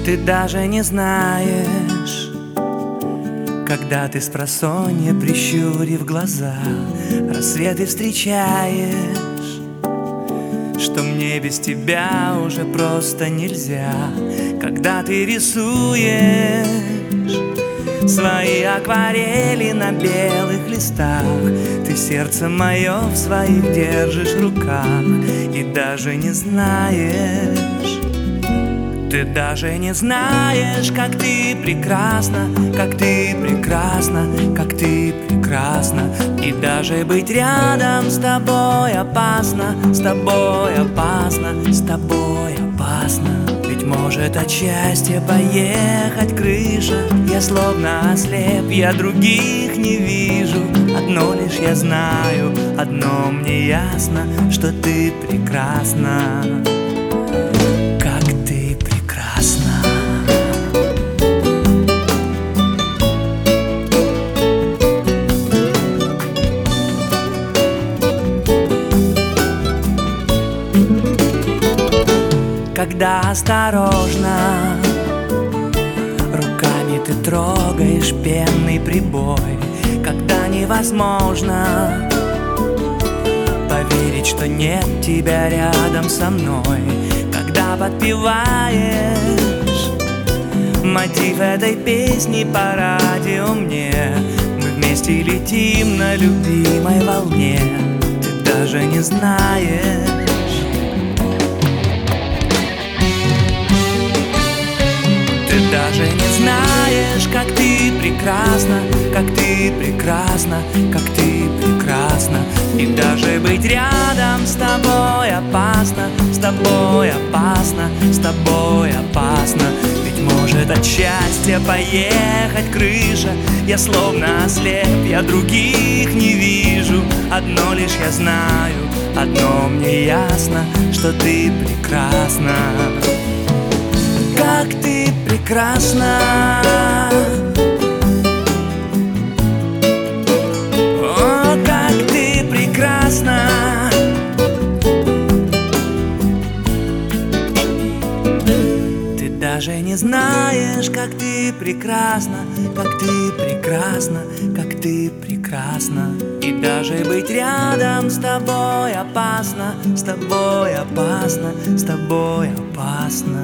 Ты даже не знаешь, когда ты спросонья, прищурив глаза, рассветы встречаешь, что мне без тебя уже просто нельзя. Когда ты рисуешь свои акварели на белых листах, ты сердце мое в своих держишь руках и даже не знаешь. Ты даже не знаешь, как ты прекрасна, как ты прекрасна, как ты прекрасна. И даже быть рядом с тобой опасно, с тобой опасно, с тобой опасно. Ведь может от счастья поехать крыша. Я словно ослеп, я других не вижу. Одно лишь я знаю, одно мне ясно, что ты прекрасна. Когда осторожно руками ты трогаешь пенный прибой, когда невозможно поверить, что нет тебя рядом со мной, когда подпеваешь мотив этой песни по радио мне, мы вместе летим на любимой волне. Ты даже не знаешь, даже не знаешь, как ты прекрасна, как ты прекрасна, как ты прекрасна. И даже быть рядом с тобой опасно, с тобой опасно, с тобой опасно. Ведь может от счастья поехать крыша. Я словно ослеп, я других не вижу. Одно лишь я знаю, одно мне ясно, что ты прекрасна. Как ты прекрасна, о, как ты прекрасна. Ты даже не знаешь, как ты прекрасна, как ты прекрасна, как ты прекрасна. И даже быть рядом с тобой опасно, с тобой опасно, с тобой опасно.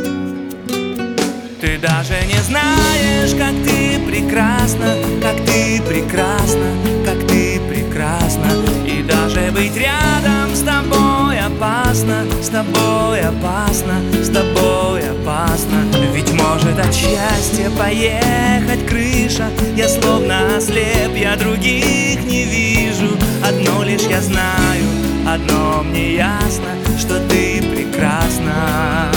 Ты даже не знаешь, как ты прекрасна, как ты прекрасна, как ты прекрасна. И даже быть рядом с тобой опасно, с тобой опасно, с тобой опасно. Ведь может от счастья поехать крыша. Я словно ослеп, я других не вижу. Одно лишь я знаю, одно мне ясно, что ты прекрасна.